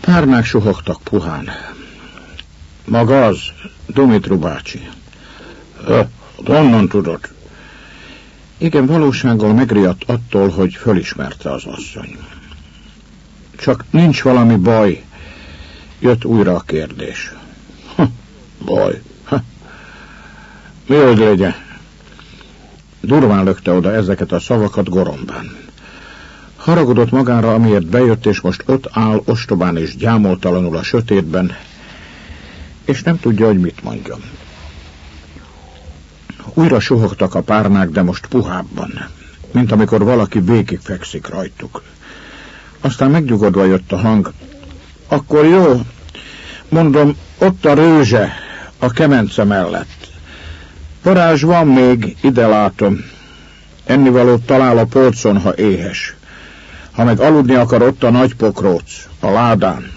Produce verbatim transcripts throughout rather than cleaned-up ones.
párnák suhogtak puhán. Maga az, Dumitru bácsi. Honnan tudod? Igen, valósággal megriadt attól, hogy fölismerte az asszony. Csak nincs valami baj. Jött újra a kérdés. Ha, baj. Ha. Mi hogy legyen? Durván lökte oda ezeket a szavakat Gorombán. Haragudott magára, amiért bejött, és most ott áll ostobán és gyámoltalanul a sötétben, és nem tudja, hogy mit mondjon. Újra suhogtak a párnák, de most puhábban, mint amikor valaki végig fekszik rajtuk. Aztán megnyugodva jött a hang. Akkor jó, mondom, ott a rőzse, a kemence mellett. Varázs van még, ide látom. Ennivalót talál a polcon, ha éhes. Ha meg aludni akar, ott a nagy pokróc, a ládán.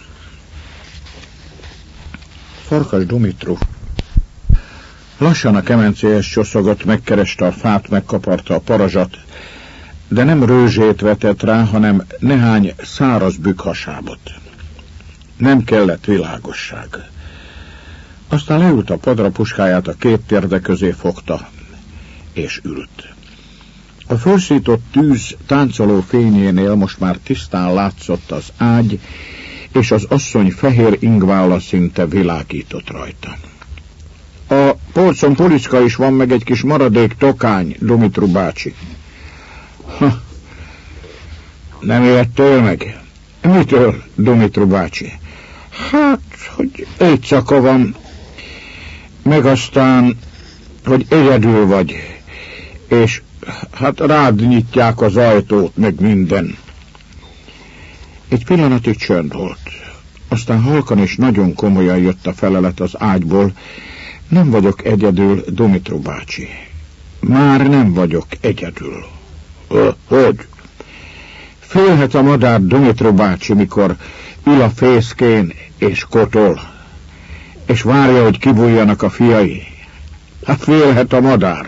Farkas Dumitru lassan a kemencéhez csoszogott, megkereste a fát, megkaparta a parazsat, de nem rőzsét vetett rá, hanem nehány száraz bükkhasábot. Nem kellett világosság. Aztán leült a padra, puskáját a két térde közé fogta, és ült. A felszított tűz táncoló fényénél most már tisztán látszott az ágy, és az asszony fehér ingválla szinte világított rajta. A polcon policka is van, meg egy kis maradék tokány, Dumitru bácsi. Ha, nem ijedtél meg? Mitől, Dumitru bácsi? Hát, hogy éjszaka van, meg aztán, hogy egyedül vagy, és hát rád nyitják az ajtót, meg minden. Egy pillanatig csönd volt. Aztán halkan és nagyon komolyan jött a felelet az ágyból. Nem vagyok egyedül, Dumitru bácsi. Már nem vagyok egyedül. Hogy? Félhet a madár, Dumitru bácsi, mikor ül a fészkén és kotol, és várja, hogy kibújjanak a fiai. Hát félhet a madár.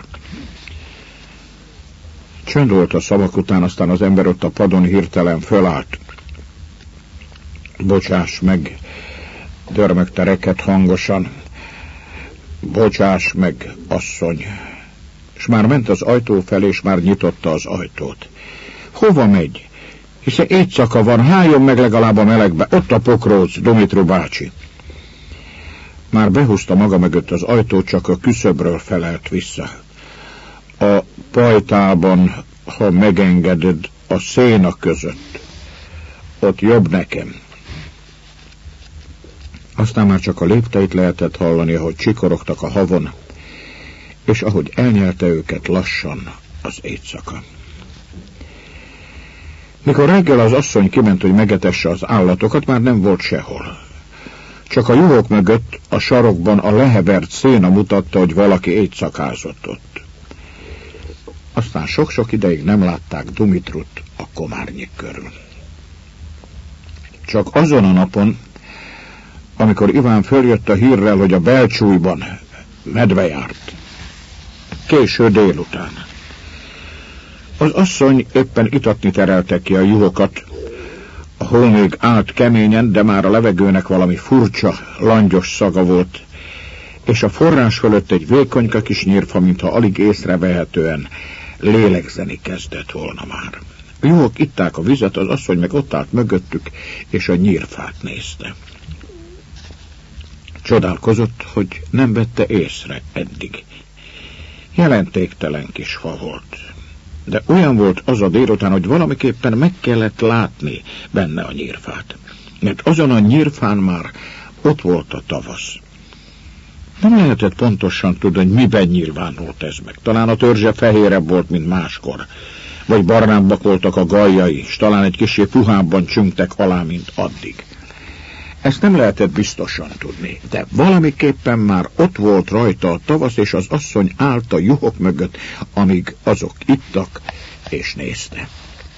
Csönd volt a szavak után, aztán az ember ott a padon hirtelen fölállt. Bocsáss meg, dörmögte reket hangosan. Bocsáss meg, asszony. És már ment az ajtó felé, és már nyitotta az ajtót. Hova megy? Hiszen éjszaka van, háljon meg legalább a melegbe. Ott a pokróc, Dumitru bácsi. Már behúzta maga mögött az ajtót, csak a küszöbről felelt vissza. A pajtában, ha megengeded, a széna között. Ott jobb nekem. Aztán már csak a lépteit lehetett hallani, ahogy csikorogtak a havon, és ahogy elnyelte őket lassan az éjszaka. Mikor reggel az asszony kiment, hogy megetesse az állatokat, már nem volt sehol. Csak a juhok mögött, a sarokban a lehevert széna mutatta, hogy valaki éjszakázott ott. Aztán sok-sok ideig nem látták Dumitrut a komárnyik körül. Csak azon a napon, amikor Iván följött a hírrel, hogy a Belcsújban medve járt. Késő délután. Az asszony éppen itatni terelte ki a juhokat. A hó még állt keményen, de már a levegőnek valami furcsa, langyos szaga volt, és a forrás fölött egy vékonyka kis nyírfa, mintha alig észrevehetően lélegzeni kezdett volna már. A juhok itták a vizet, az asszony meg ott állt mögöttük, és a nyírfát nézte. Csodálkozott, hogy nem vette észre eddig. Jelentéktelen kis fa volt. De olyan volt az a délután, hogy valamiképpen meg kellett látni benne a nyírfát. Mert azon a nyírfán már ott volt a tavasz. Nem lehetett pontosan tudni, hogy miben nyilvánult ez meg. Talán a törzse fehérebb volt, mint máskor. Vagy barnábbak voltak a galljai, és talán egy kissé puhábban csüngtek alá, mint addig. Ezt nem lehetett biztosan tudni, de valamiképpen már ott volt rajta a tavasz, és az asszony állt a juhok mögött, amíg azok ittak és nézte.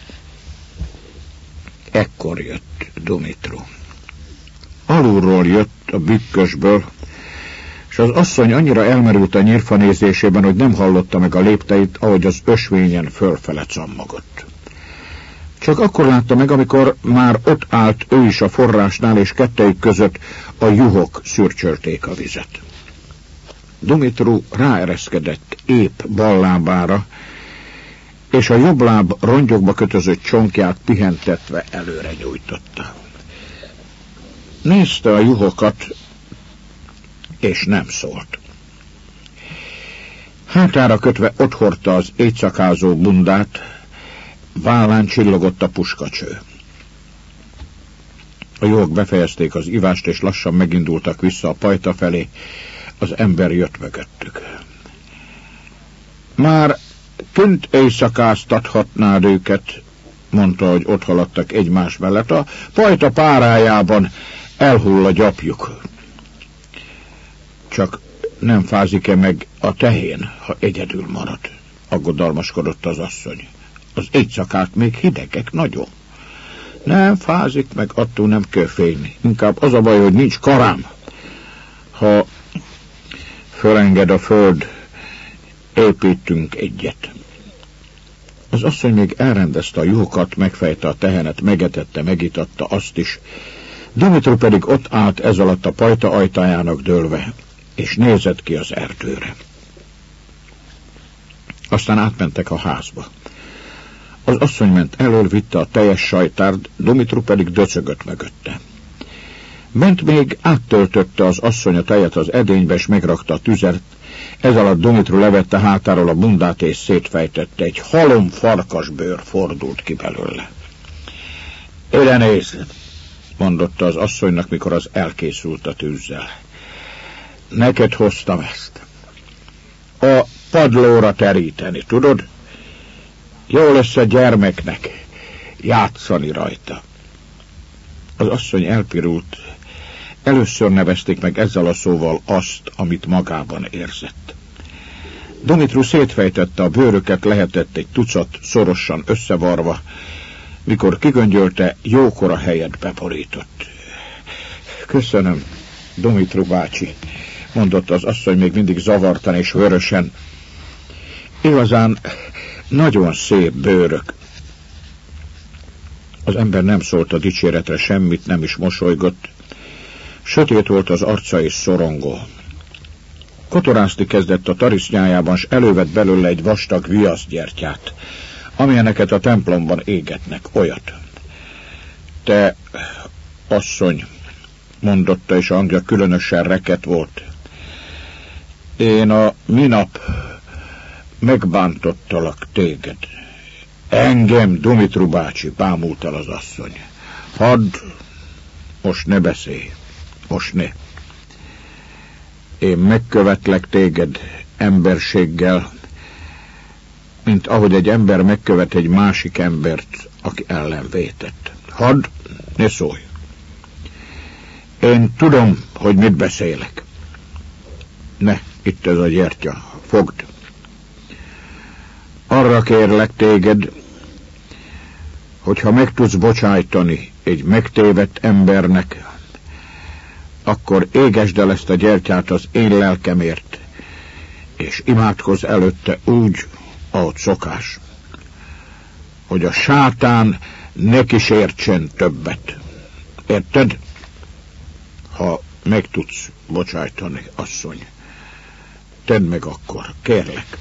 Ekkor jött Dumitru. Alulról jött a bükkösből, és az asszony annyira elmerült a nyírfa nézésében, hogy nem hallotta meg a lépteit, ahogy az ösvényen fölfele cammogott. Csak akkor látta meg, amikor már ott állt ő is a forrásnál, és kettejük között a juhok szürcsölték a vizet. Dumitru ráereszkedett épp bal lábára, és a jobb láb rongyokba kötözött csonkját pihentetve előre nyújtotta. Nézte a juhokat, és nem szólt. Hátára kötve otthordta az éjszakázó bundát, vállán csillogott a puskacső. A juhok befejezték az ivást, és lassan megindultak vissza a pajta felé, az ember jött mögöttük. Már kint éjszakáztathatnád őket, mondta, hogy ott haladtak egymás mellett. A pajta párájában elhull a gyapjuk. Csak nem fázik-e meg a tehén, ha egyedül marad? Aggodalmaskodott az asszony. Az éjszakák még hidegek nagyon. Nem fázik meg, attól nem kell félni. Inkább az a baj, hogy nincs karám. Ha fölenged a föld, építünk egyet. Az asszony még elrendezte a juhokat, megfejte a tehenet, megetette, megitatta azt is. Dumitru pedig ott állt ez alatt a pajta ajtajának dőlve, és nézett ki az erdőre. Aztán átmentek a házba. Az asszony ment elől, vitte a teljes sajtárt, Dumitru pedig döcögött mögötte. Bent még áttöltötte az asszony a tejet az edénybe, és megrakta a tüzet. Ez alatt Dumitru levette hátáról a bundát, és szétfejtette. Egy halom farkasbőr fordult ki belőle. Ide nézd, mondotta az asszonynak, mikor az elkészült a tűzzel. Neked hoztam ezt. A padlóra teríteni, tudod? Jó lesz a gyermeknek játszani rajta. Az asszony elpirult. Először nevezték meg ezzel a szóval azt, amit magában érzett. Dumitru szétfejtette a bőröket, lehetett egy tucat szorosan összevarva, mikor kigöngyölte, jókora helyet beporított. Köszönöm, Dumitru bácsi, mondotta az asszony még mindig zavartan és vörösen. Igazán nagyon szép bőrök. Az ember nem szólt a dicséretre semmit, nem is mosolygott. Sötét volt az arca és szorongó. Kotorászni kezdett a tarisznyájában, s elővett belőle egy vastag viaszgyertyát, amilyeneket a templomban égetnek, olyat. Te, asszony, mondotta, és a hangja különösen reket volt. Én a minap megbántottalak téged. Engem, Dumitru bácsi, bámult el az asszony. Hadd, most ne beszélj, most ne. Én megkövetlek téged emberséggel, mint ahogy egy ember megkövet egy másik embert, aki ellen vétett. Hadd, ne szólj. Én tudom, hogy mit beszélek. Ne, itt ez a gyertya, fogd. Arra kérlek téged, hogyha meg tudsz bocsájtani egy megtévedt embernek, akkor égesd el ezt a gyertyát az én lelkemért, és imádkozz előtte úgy, ahogy szokás, hogy a sátán ne kísértsen többet. Érted? Ha meg tudsz bocsájtani, asszony, tedd meg akkor, kérlek.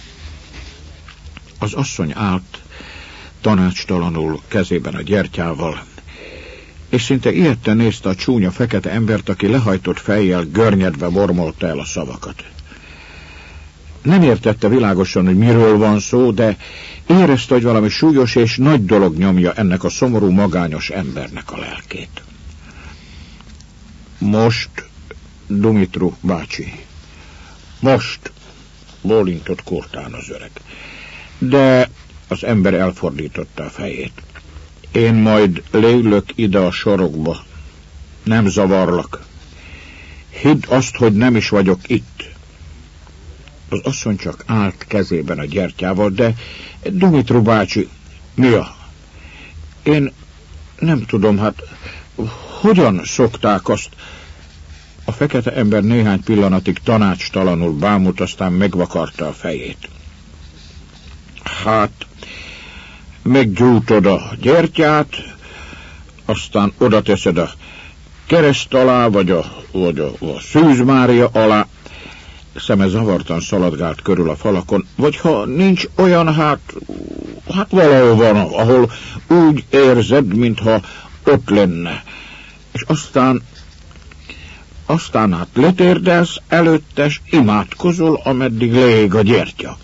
Az asszony állt, tanácstalanul kezében a gyertyával, és szinte ilyetten nézte a csúnya fekete embert, aki lehajtott fejjel görnyedve mormolta el a szavakat. Nem értette világosan, hogy miről van szó, de érezte, hogy valami súlyos és nagy dolog nyomja ennek a szomorú, magányos embernek a lelkét. Most, Dumitru bácsi, most, bólintott kurtán az öreg. De az ember elfordította a fejét. Én majd leülök ide a sorokba. Nem zavarlak. Hidd azt, hogy nem is vagyok itt. Az asszony csak állt kezében a gyertyával, de Dumitru bácsi, mi a? Én nem tudom, hát hogyan szokták azt? A fekete ember néhány pillanatig tanácstalanul bámult, aztán megvakarta a fejét. Hát, meggyújtod a gyertyát, aztán oda teszed a kereszt alá, vagy a, vagy a, a Szűz Mária alá. Szeme zavartan szaladgált körül a falakon, vagy ha nincs olyan, hát, hát valahol van, ahol úgy érzed, mintha ott lenne. És aztán, aztán hát letérdelsz előtte, és imádkozol, ameddig lég a gyertya.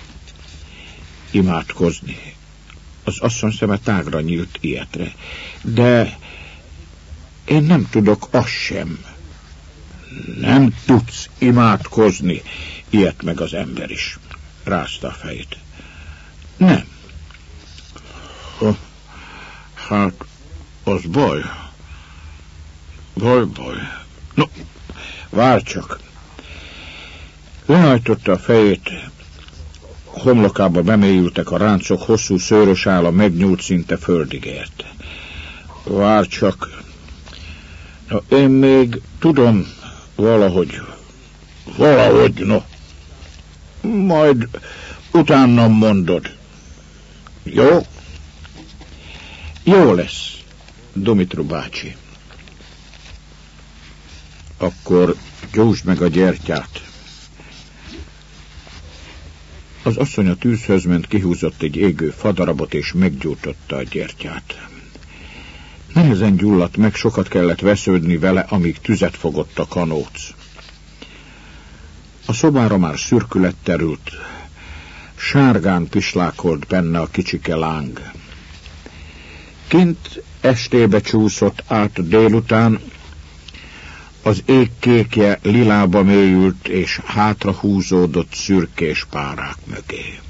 Imádkozni. Az asszony szeme tágra nyílt ilyetre. De én nem tudok azt sem. Nem tudsz imádkozni, ilyet meg az ember is. Rázta a fejét. Nem. Hát, az baj. Baj, baj. No, várj csak. Lehajtotta a fejét, homlokába bemélyültek a ráncok, hosszú szőrös álla megnyúlt, szinte földig ért. Várj csak. No, én még tudom, valahogy, valahogy, no. Majd utána mondod. Jó? Jó lesz, Dumitru bácsi. Akkor gyújtsd meg a gyertyát. Az asszony a tűzhöz ment, kihúzott egy égő fadarabot, és meggyújtotta a gyertyát. Nehezen gyulladt meg, sokat kellett vesződni vele, amíg tüzet fogott a kanóc. A szobára már szürkület terült, sárgán pislákolt benne a kicsike láng. Kint estébe csúszott át a délután, az ég kékje lilába mélyült, és hátra húzódott szürkés párák mögé.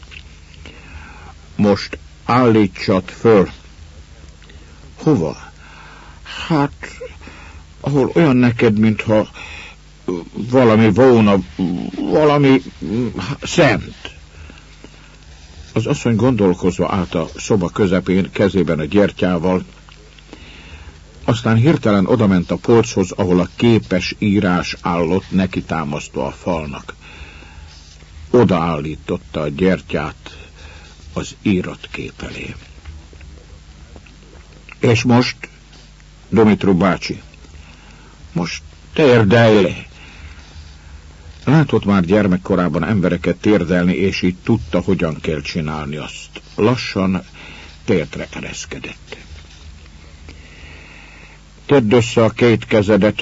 Most állítsad föl. Hova? Hát, ahol olyan neked, mintha valami volna, valami szent. Az asszony gondolkozva állt a szoba közepén, kezében a gyertyával, aztán hirtelen odament a polchoz, ahol a képes írás állott, neki támasztva a falnak. Odaállította a gyertyát az írott kép elé. És most, Dumitru bácsi, most térdelj le. Látott már gyermekkorában embereket térdelni, és így tudta, hogyan kell csinálni azt. Lassan térdre ereszkedett. Tedd össze a két kezedet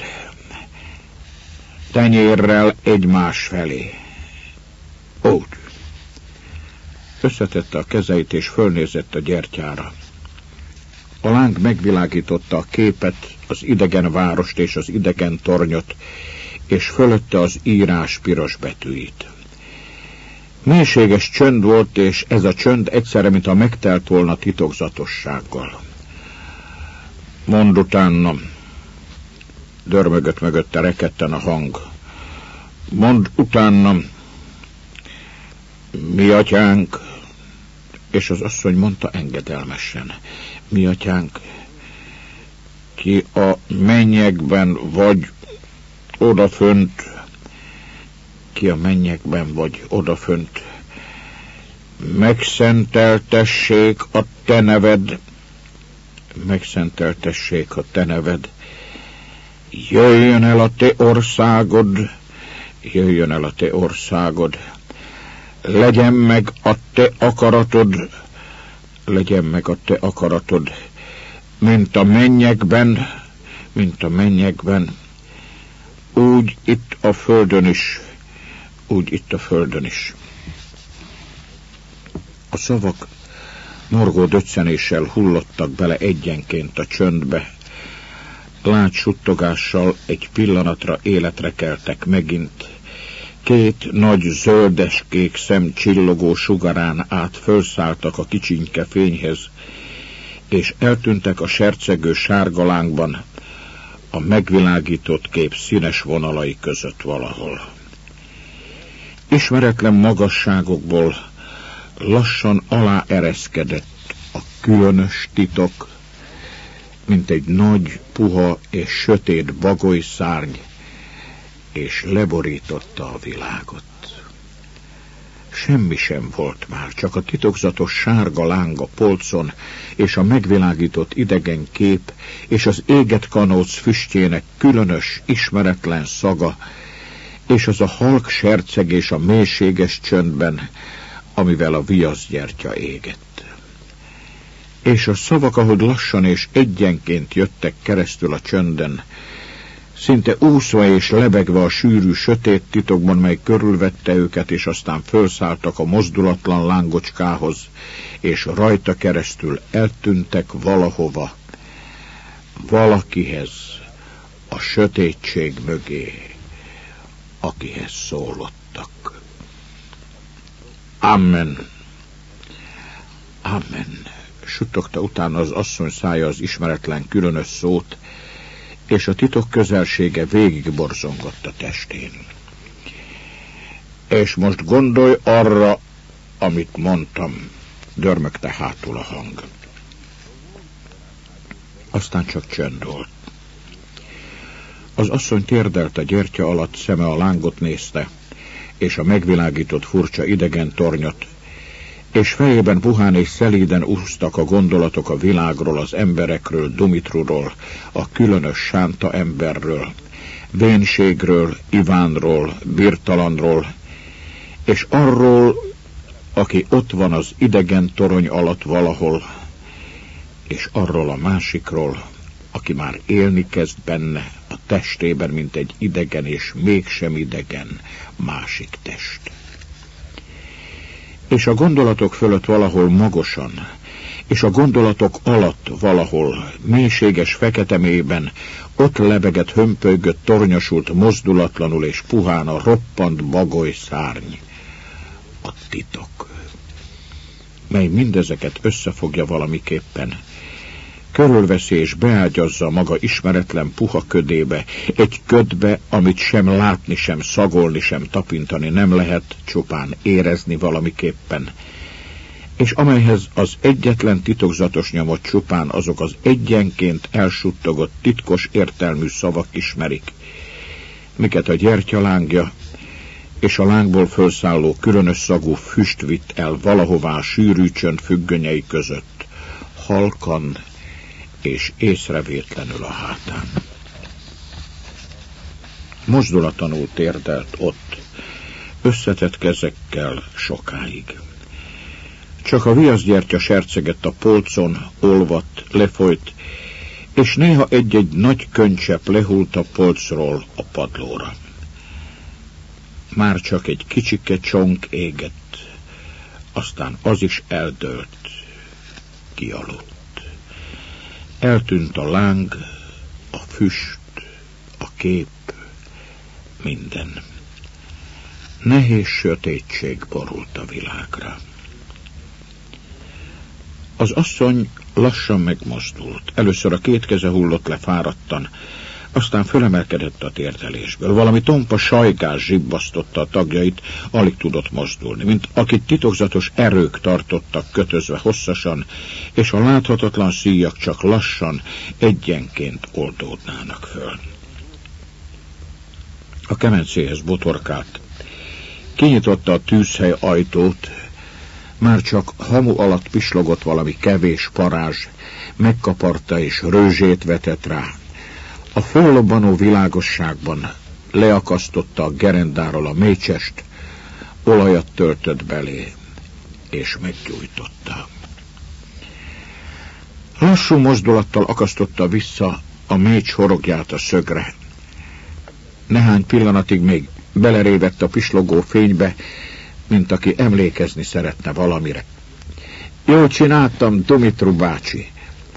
tenyérrel egymás felé. Úgy. Összetette a kezeit, és fölnézett a gyertyára. A láng megvilágította a képet, az idegen várost és az idegen tornyot, és fölötte az írás piros betűit. Mélységes csönd volt, és ez a csönd egyszerre, mintha megtelt volna titokzatossággal. Mondd utánam, dörmögött mögötte rekedten a hang. Mondd utánam, mi atyánk, és az asszony mondta engedelmesen. Mi atyánk, ki a mennyekben vagy odafönt, ki a mennyekben vagy odafönt, megszenteltessék a te neved, megszenteltessék a te neved, jöjjön el a te országod, jöjjön el a te országod, legyen meg a te akaratod, legyen meg a te akaratod, mint a mennyekben, mint a mennyekben, úgy itt a földön is, úgy itt a földön is. A szavak morgó döccenéssel hullottak bele egyenként a csöndbe. Lágy suttogással egy pillanatra életre keltek megint. Két nagy zöldes-kék szem csillogó sugarán át fölszálltak a kicsinke fényhez, és eltűntek a sercegő sárga lángban, a megvilágított kép színes vonalai között valahol. Ismeretlen magasságokból lassan aláereszkedett a különös titok, mint egy nagy, puha és sötét bagolyszárny, és leborította a világot. semmi sem volt már, csak a titokzatos sárga láng a polcon, és a megvilágított idegen kép, és az éget kanóc füstjének különös, ismeretlen szaga, és az a halk sercegés a mélységes csöndben, amivel a viaszgyertya égett. És a szavak, ahogy lassan és egyenként jöttek keresztül a csönden, szinte úszva és lebegve a sűrű sötét titokban, mely körülvette őket, és aztán fölszálltak a mozdulatlan lángocskához, és rajta keresztül eltűntek valahova, valakihez, a sötétség mögé, akihez szólottak. Amen. Amen. Suttogta utána az asszony szája az ismeretlen különös szót, és a titok közelsége végigborzongott a testén. És most gondolj arra, amit mondtam, dörmögte hátul a hang. Aztán csak csönd volt. Az asszony térdelt a gyertya alatt, szeme a lángot nézte, és a megvilágított furcsa idegen tornyot, és fejében puhán és szelíden úsztak a gondolatok a világról, az emberekről, Dumitruról, a különös sánta emberről, vénségről, Ivánról, birtalanról, és arról, aki ott van az idegen torony alatt valahol, és arról a másikról, aki már élni kezd benne, a testében, mint egy idegen és mégsem idegen másik test. És a gondolatok fölött valahol magosan, és a gondolatok alatt valahol mélységes fekete mélyben ott lebegett, hömpölygött, tornyosult, mozdulatlanul és puhán a roppant bagoly szárny, a titok, mely mindezeket összefogja valamiképpen, körülveszi és beágyazza maga ismeretlen puha ködébe, egy ködbe, amit sem látni, sem szagolni, sem tapintani nem lehet, csupán érezni valamiképpen, és amelyhez az egyetlen titokzatos nyomot csupán azok az egyenként elsuttogott titkos értelmű szavak ismerik, miket a gyertya lángja és a lángból fölszálló különös szagú füst vitt el valahová sűrű csönd függönyei között, halkan és észrevétlenül a hátán. Mozdulatlanul térdelt ott, összetett kezekkel sokáig. Csak a viaszgyertya sercegett a polcon, olvadt, lefolyt, és néha egy-egy nagy könycsepp lehult a polcról a padlóra. Már csak egy kicsike csonk égett, aztán az is eldőlt, kialudt. Eltűnt a láng, a füst, a kép, minden. Nehéz sötétség borult a világra. Az asszony lassan megmozdult. Először a két keze hullott le fáradtan, aztán fölemelkedett a térdelésből. Valami tompa sajgás zsibbasztotta a tagjait, alig tudott mozdulni, mint akit titokzatos erők tartottak kötözve hosszasan, és a láthatatlan szíjak csak lassan, egyenként oldódnának föl. A kemencéhez botorkált. Kinyitotta a tűzhely ajtót, már csak hamu alatt pislogott valami kevés parázs, megkaparta és rőzsét vetett rá. A föllobbanó világosságban leakasztotta a gerendáról a mécsest, olajat töltött belé, és meggyújtotta. Lassú mozdulattal akasztotta vissza a mécs horogját a szögre. Nehány pillanatig még belerévett a pislogó fénybe, mint aki emlékezni szeretne valamire. Jól csináltam, Dumitru bácsi.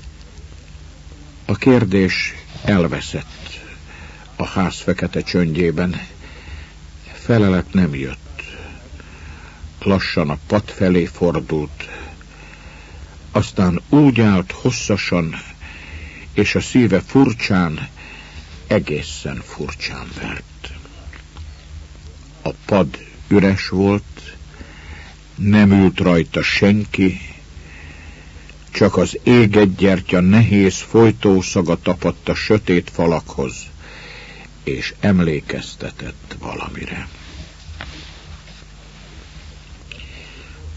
A kérdés elveszett a ház fekete csöndjében. Felelet nem jött. Lassan a pad felé fordult. Aztán úgy állt hosszasan, és a szíve furcsán, egészen furcsán vert. A pad üres volt, nem ült rajta senki, csak az égett gyertya nehéz folytószaga tapadt a sötét falakhoz, és emlékeztetett valamire.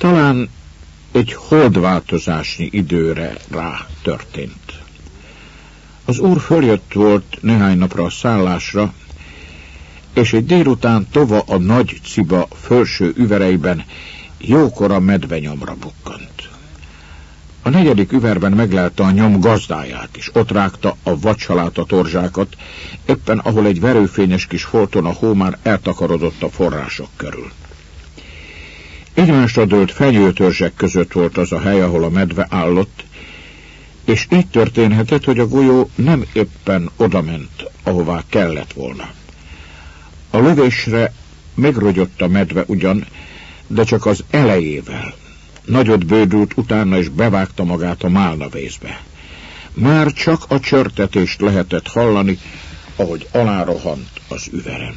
Talán egy holdváltozásnyi időre rá történt. Az úr följött volt néhány napra a szállásra, és egy délután tova a nagy ciba felső üvereiben jókora medvenyomra bukkant. A negyedik üverben meglelte a nyom gazdáját is, ott rágta a vadsaláta torzsákat, éppen ahol egy verőfényes kis folton a hó már eltakarodott a források körül. Egymásra dőlt fenyőtörzsek között volt az a hely, ahol a medve állott, és így történhetett, hogy a golyó nem éppen odament, ahová kellett volna. A lövésre megrogyott a medve ugyan, de csak az elejével. Nagyot bődült utána, és bevágta magát a málnavészbe. Már csak a csörtetést lehetett hallani, ahogy alárohant az üveren.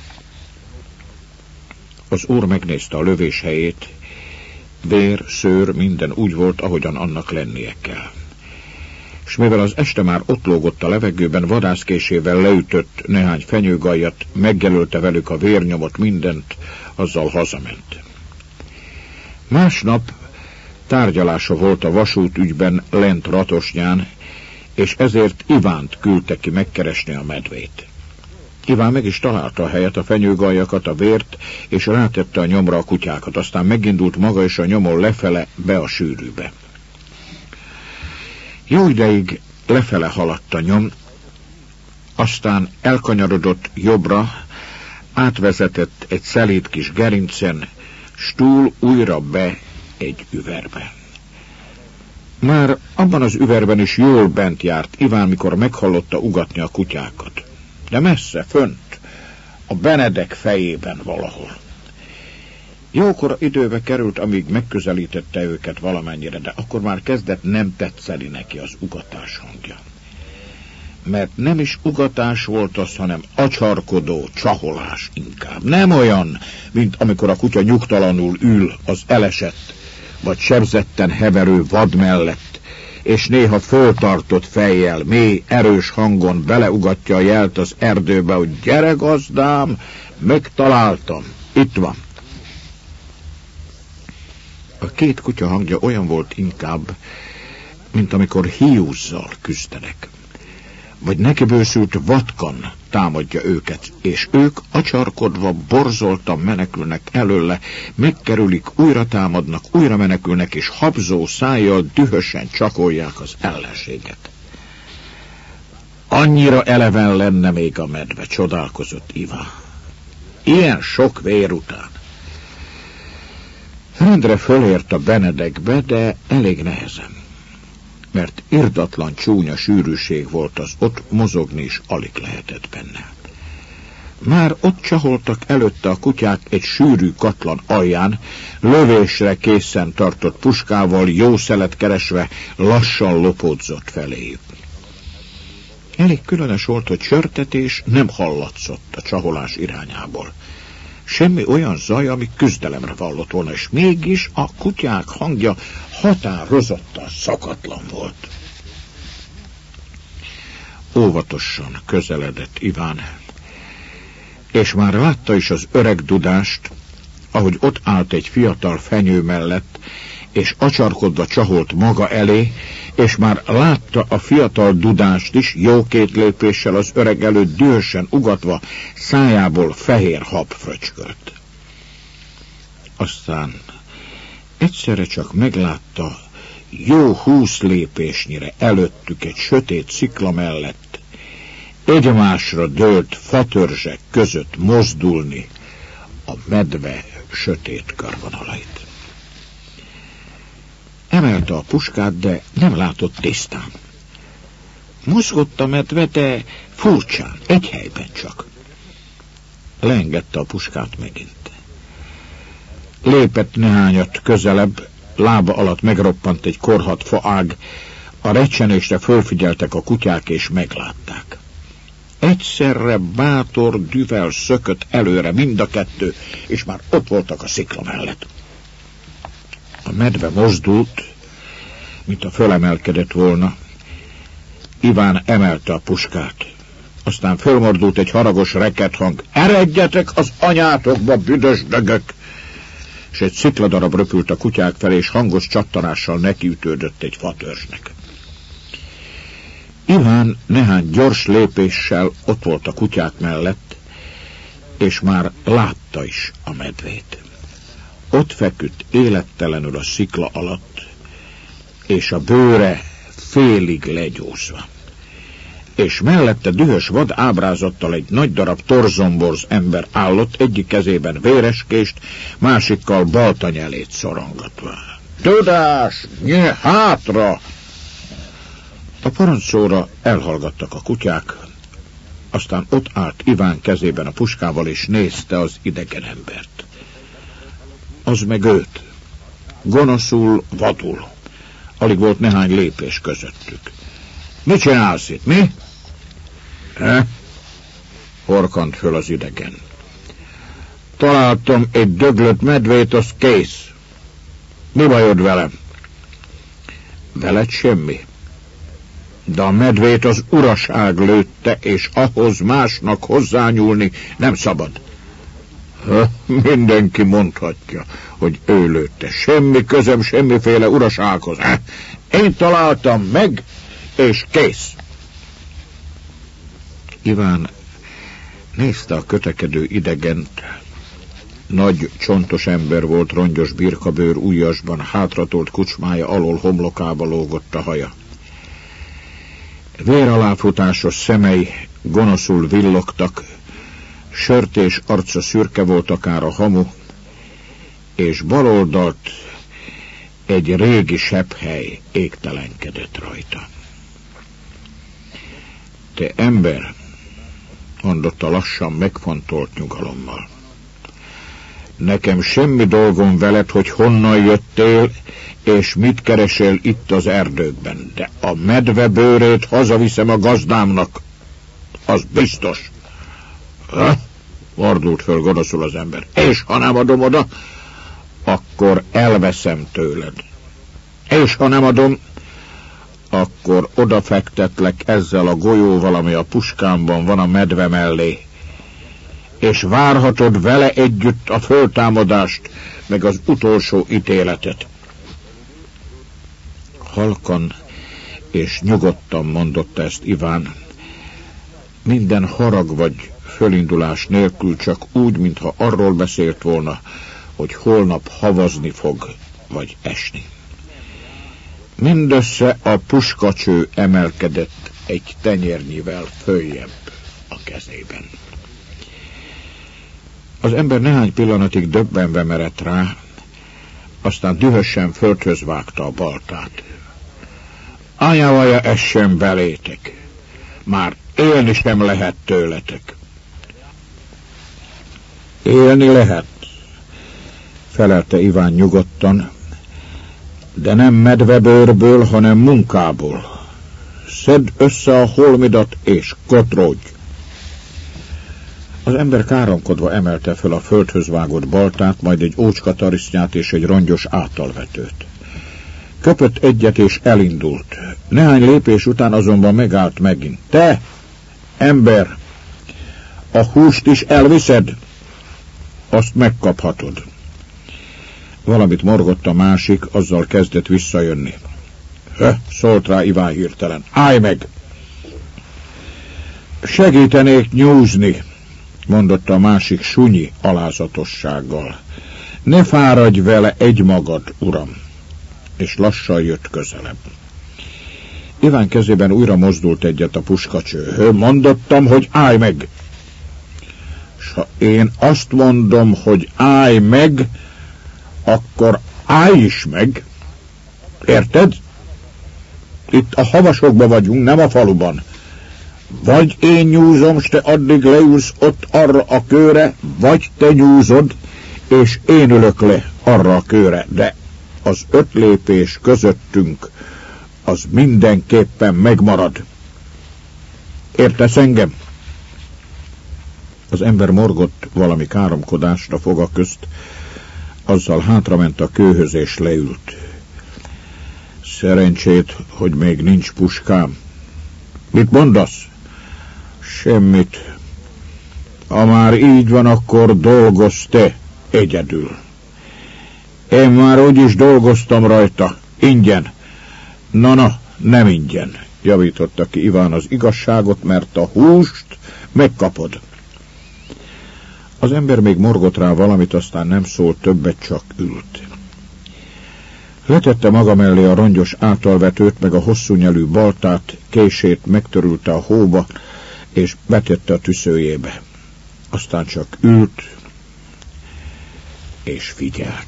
Az úr megnézte a lövés helyét, vér, szőr, minden úgy volt, ahogyan annak lennie kell. És mivel az este már ott lógott a levegőben, vadászkésével leütött néhány fenyőgajat, megjelölte velük a vérnyomot, mindent, azzal hazament. Másnap tárgyalása volt a vasútügyben lent Ratosnyán, és ezért Ivánt küldte ki megkeresni a medvét. Iván meg is találta a helyet, a fenyőgajakat, a vért, és rátette a nyomra a kutyákat, aztán megindult maga és a nyomon lefele be a sűrűbe. Jó ideig lefele haladt a nyom, aztán elkanyarodott jobbra, átvezetett egy szelíd kis gerincen, s túl újra be egy üverbe. Már abban az üverben is jól bent járt Iván, mikor meghallotta ugatni a kutyákat. De messze, fönt, a Benedek fejében valahol. Jókora időbe került, amíg megközelítette őket valamennyire, de akkor már kezdett nem tetszeni neki az ugatás hangja. Mert nem is ugatás volt az, hanem acsarkodó csaholás inkább. Nem olyan, mint amikor a kutya nyugtalanul ül az elesett, vagy sebzetten heverő vad mellett, és néha föltartott fejjel, mély, erős hangon beleugatja a jelt az erdőbe, hogy gyere gazdám, megtaláltam, itt van. A két kutya hangja olyan volt inkább, mint amikor hiúzzal küzdenek, vagy nekibőszült vatkan támadja őket, és ők acsarkodva, borzoltan menekülnek előle, megkerülik, újra támadnak, újra menekülnek, és habzó szájjal dühösen csakolják az ellenséget. Annyira eleven lenne még a medve, csodálkozott Iván. Ilyen sok vér után. Rendre fölért a Benedekbe, de elég nehezen, mert irdatlan csúnya sűrűség volt az, ott mozogni is alig lehetett benne. Már ott csaholtak előtte a kutyák egy sűrű katlan alján, lövésre készen tartott puskával, jó szelet keresve, lassan lopódzott feléjük. Elég különös volt, hogy csörtetés nem hallatszott a csaholás irányából. Semmi olyan zaj, ami küzdelemre vallott volna, és mégis a kutyák hangja határozottan szakatlan volt. Óvatosan közeledett Iván, és már látta is az öreg Dudást, ahogy ott állt egy fiatal fenyő mellett, és acsarkodva csaholt maga elé, és már látta a fiatal Dudást is, jó két lépéssel az öreg előtt dühösen ugatva, szájából fehér hab fröcskölt. Aztán egyszerre csak meglátta, jó húsz lépésnyire előttük egy sötét szikla mellett, egymásra dőlt fatörzsek között mozdulni a medve sötét körvonalait. Emelte a puskát, de nem látott tisztán. Mozgott a medve, de furcsán, egy helyben csak. Leengedte a puskát megint. Lépett néhányat közelebb, lába alatt megroppant egy korhadt faág, a recsenésre fölfigyeltek a kutyák és meglátták. Egyszerre bátor düvel szökött előre mind a kettő, és már ott voltak a szikla mellett. A medve mozdult, mint a fölemelkedett volna. Iván emelte a puskát. Aztán fölmordult egy haragos rekethang. Eredjetek az anyátokba, büdös dögök! s egy szikladarab röpült a kutyák felé, és hangos csattanással nekiütődött egy fatörzsnek. Iván néhány gyors lépéssel ott volt a kutyák mellett, és már látta is a medvét. Ott feküdt élettelenül a szikla alatt, és a bőre félig legyúzva. És mellette dühös vad ábrázattal egy nagy darab torzomborz ember állott, egyik kezében véreskést, másikkal baltanyelét szorongatva. Tudás, nye hátra! A parancsszóra elhallgattak a kutyák, aztán ott állt Iván kezében a puskával, és nézte az idegen embert. Az meg őt. Gonoszul, vadul. Alig volt néhány lépés közöttük. Mit csinálsz itt, mi? He? Horkant föl az idegen. Találtam egy döglött medvét, az kész. Mi bajod velem? Veled semmi. De a medvét az uraság lőtte, és ahhoz másnak hozzányúlni nem szabad. Ha, mindenki mondhatja, hogy ő lőtte. Semmi közöm semmiféle urasághoz. Ha? Én találtam meg, és kész. Iván nézte a kötekedő idegent. Nagy, csontos ember volt, rongyos birkabőr ujjasban, hátratolt kucsmája alól homlokába lógott a haja. Véraláfutásos szemei gonoszul villogtak, sörtés arca szürke volt akár a hamu, és baloldalt egy régi sepphely égtelenkedett rajta. Te ember, mondotta lassan, megfontolt nyugalommal. Nekem semmi dolgom veled, hogy honnan jöttél, és mit keresel itt az erdőkben, de a medve bőrét hazaviszem a gazdámnak, az biztos. Ha? Mordult föl gonoszul az ember. És ha nem adom oda, akkor elveszem tőled. És ha nem adom, akkor odafektetlek ezzel a golyóval, ami a puskámban van a medve mellé, és várhatod vele együtt a föltámadást, meg az utolsó ítéletet. Halkan és nyugodtan mondotta ezt Iván, minden harag vagy fölindulás nélkül, csak úgy, mintha arról beszélt volna, hogy holnap havazni fog, vagy esni. Mindössze a puskacső emelkedett egy tenyérnyivel följebb a kezében. Az ember néhány pillanatig döbbenve merett rá, aztán dühösen földhöz vágta a baltát. Anyavaja essen belétek, már élni sem lehet tőletek. Élni lehet, felelte Iván nyugodtan, de nem medvebőrből, hanem munkából. Szedd össze a holmidat és kotródj. Az ember káromkodva emelte fel a földhöz vágott baltát, majd egy ócska tarisznyát és egy rongyos átalvetőt. Köpött egyet és elindult. Néhány lépés után azonban megállt megint. Te, ember, a húst is elviszed? Azt megkaphatod. Valamit morgott a másik, azzal kezdett visszajönni. Höh, szólt rá Iván hirtelen. Állj meg! Segítenék nyúzni, mondotta a másik sunyi alázatossággal. Ne fáradj vele egymagad, uram! És lassan jött közelebb. Iván kezében újra mozdult egyet a puskacső. Mondottam, hogy állj meg! S ha én azt mondom, hogy állj meg, akkor állj is meg. Érted? Itt a havasokban vagyunk, nem a faluban. Vagy én nyúzom, s te addig leülsz ott arra a kőre, vagy te nyúzod, és én ülök le arra a kőre, de az öt lépés közöttünk az mindenképpen megmarad. Értesz engem? Az ember morgott valami káromkodást a foga közt, azzal hátrament a kőhöz és leült. Szerencsét, hogy még nincs puskám. Mit mondasz? Semmit. Ha már így van, akkor dolgozz te egyedül. Én már úgyis dolgoztam rajta. Ingyen. Na-na, nem ingyen, javította ki Iván az igazságot, mert a húst megkapod. Az ember még morgott rá valamit, aztán nem szólt többet, csak ült. Letette maga mellé a rongyos általvetőt, meg a hosszú nyelű baltát, kését megtörülte a hóba, és betette a tüszőjébe. Aztán csak ült, és figyelt.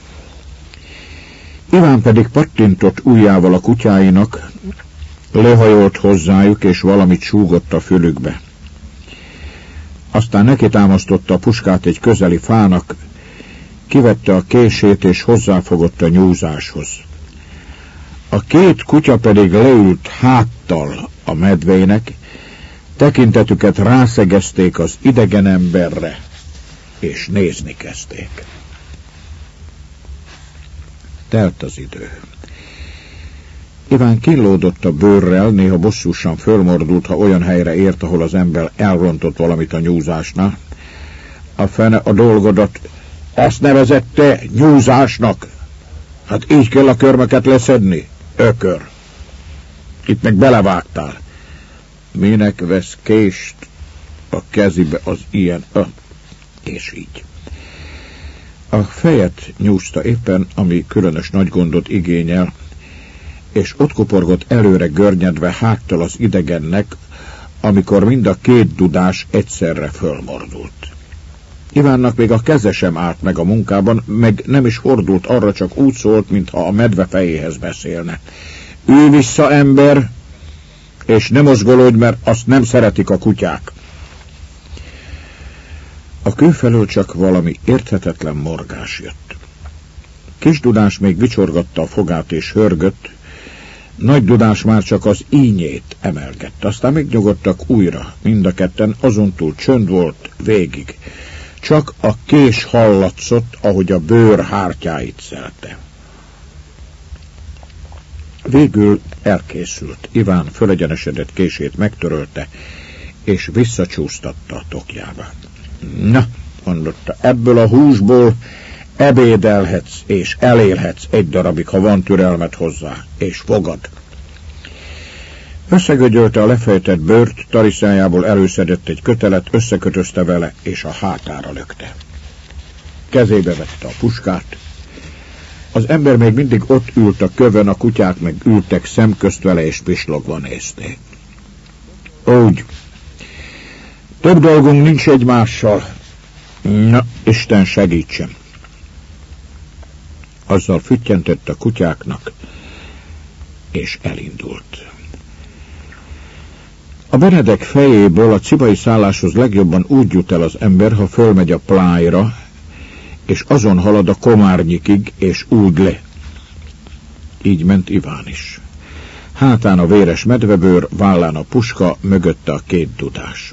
Iván pedig pattintott ujjával a kutyáinak, lehajolt hozzájuk, és valamit súgott a fülükbe. Aztán neki támasztotta a puskát egy közeli fának, kivette a kését, és hozzáfogott a nyúzáshoz. A két kutya pedig leült háttal a medvének, tekintetüket rászegezték az idegen emberre, és nézni kezdték. Telt az idő. Iván kínlódott a bőrrel, néha bosszúsan fölmordult, ha olyan helyre ért, ahol az ember elrontott valamit a nyúzásnál. A fene a dolgodat, ezt nevezette nyúzásnak? Hát így kell a körmöket leszedni, ökör. Itt meg belevágtál. Minek vesz kést a kezibe az ilyen, ö, és így. A fejet nyúzta éppen, ami különös nagy gondot igényel, és ott kuporgott előre görnyedve háttal az idegennek, amikor mind a két dudás egyszerre fölmordult. Ivánnak még a keze sem állt meg a munkában, meg nem is fordult arra, csak úgy szólt, mintha a medve fejéhez beszélne. Ülj vissza, ember, és ne mozgolódj, mert azt nem szeretik a kutyák. A kő felől csak valami érthetetlen morgás jött. Kis Dudás még vicsorgatta a fogát és hörgött, Nagy Dudás már csak az ínyét emelgette, aztán megnyugodtak újra, mind a ketten, azontúl csönd volt végig. Csak a kés hallatszott, ahogy a bőr hártyáit szelte. Végül elkészült. Iván fölegyenesedett kését megtörölte, és visszacsúsztatta a tokjába. Na, mondotta, ebből a húsból ebédelhetsz, és elélhetsz egy darabig, ha van türelmet hozzá, és fogad. Összegögyölte a lefejtett bőrt, tariszájából előszedett egy kötelet, összekötözte vele, és a hátára lökte. Kezébe vette a puskát. Az ember még mindig ott ült a kövön, a kutyák meg ültek szemközt vele, és pislogva nézték. Úgy. Több dolgunk nincs egymással. Na, Isten segítsen. Azzal füttyentett a kutyáknak, és elindult. A Benedek fejéből a cibai szálláshoz legjobban úgy jut el az ember, ha fölmegy a plájra, és azon halad a Komárnyikig, és úgy le. Így ment Iván is. Hátán a véres medvebőr, vállán a puska, mögötte a két dudás.